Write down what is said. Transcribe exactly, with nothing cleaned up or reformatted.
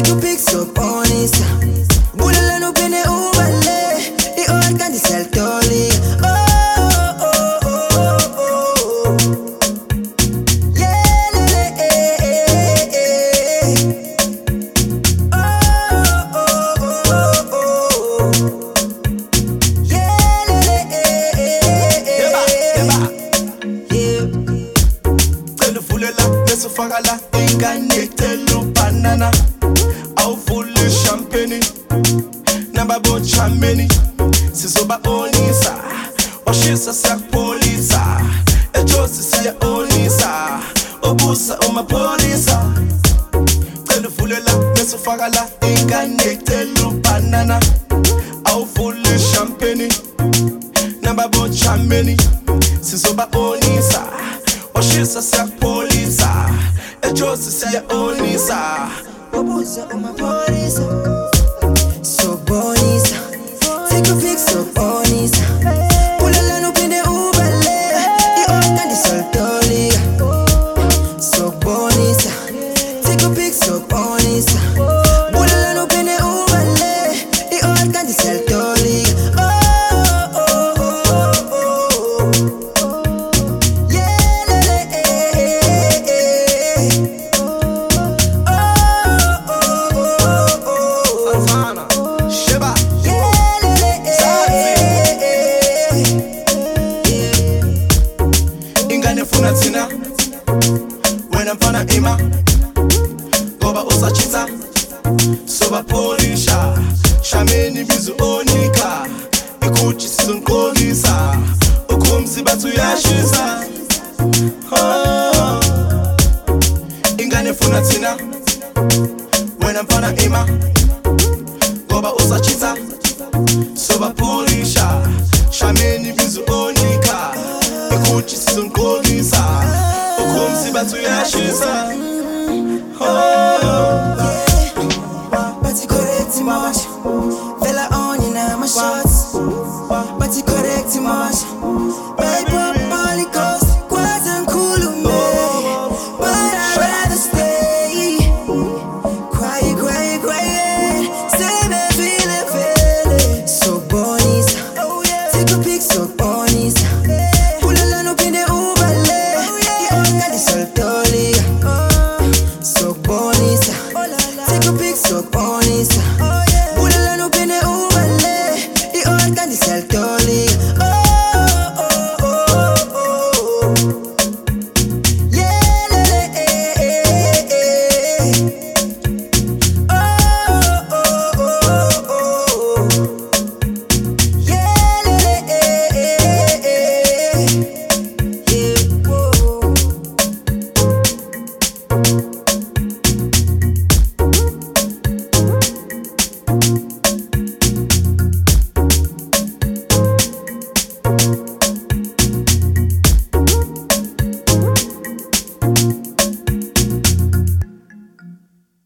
take a pic so bonita. Bulala no pene ubale, I organ di saltoli. Oh oh oh oh oh. Yeah le le eh eh eh. Oh oh oh oh oh. Yeah le le eh eh eh. Yeah. Tell fulela, let's fagala, ingane tell banana. Au full champagne, namba bo chameni. Sizoba onisa, oshisa sak polisa. Ejosi siya onisa, obusa oma polisa. Tell fulela, let's fagala, ingane tell banana. Au full champagne, namba bo chameni. Sizoba onisa, oshisa sak polisa. Ejosi siya onisa. Obusa uma polisa. So bonita, take a pic so bonita. Bulala no pende ubale, I organ di saltoli. So bonita, take a pic so bonita. Bulala no pende ubale, I organ di saltoli. Oh oh oh oh oh. Yeah le le eh eh eh. Oh oh oh oh. Alfana, Sheba, Yeah le le eh eh eh. ingane funa tina. Wena mfana ima, goba usachita. Soba polisha, shameni bizu onika. Ikuchi sizonkolisa, ukumsi batu yashiza. Oh. Ingane funa tina. Wena mfana ima, goba usachita. Soba polisha, shameni bizu onika. Ikuchi sizonkolisa, ukumsi batu yashiza. Oh. But you correct too much. Fella on you now my shots. But you correct too much. My pop only cost quite and cool to me. But I'd rather stay. Quiet, quiet, quiet. Say me feeling, feeling. So bonita. Take a pic so bonita. Bulala no pende ubale. I organ di saltoli. So bonita. Take a pic so bonita. Bulala no pende ubale, I organ di saltoli.